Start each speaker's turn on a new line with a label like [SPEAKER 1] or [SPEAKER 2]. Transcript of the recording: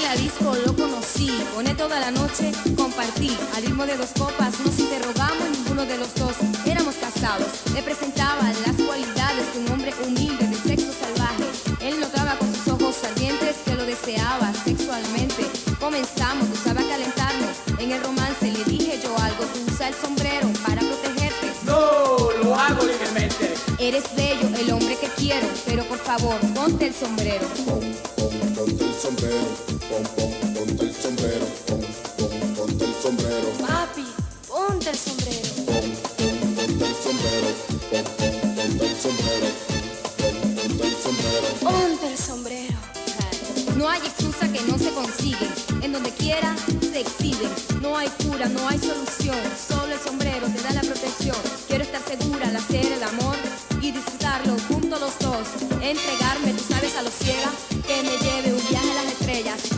[SPEAKER 1] la disco lo conocí, pone toda la noche, compartí. Al ritmo de 2 copas nos interrogamos y ninguno de los dos éramos casados. Le presentaba las cualidades de un hombre humilde de sexo salvaje. Él notaba con sus ojos ardientes que lo deseaba sexualmente. Comenzamos, usaba a calentarnos. En el romance le dije yo algo, tú usa el sombrero para protegerte.
[SPEAKER 2] No, lo hago libremente.
[SPEAKER 1] Eres bello, el hombre que quiero, pero por favor, ponte el sombrero.
[SPEAKER 3] Ponte el sombrero, ponte el sombrero, ponte el sombrero.
[SPEAKER 1] Papi, ponte el sombrero.
[SPEAKER 3] Ponte el sombrero, ponte el sombrero, ponte el sombrero.
[SPEAKER 1] Ponte el sombrero. No hay excusa que no se consigue. En donde quiera se exhiben. No hay cura, no hay solución. Solo el sombrero te da la protección. Quiero estar segura al hacer el amor y disfrutarlo juntos los dos. Entregarme, tú sabes, a lo ciega.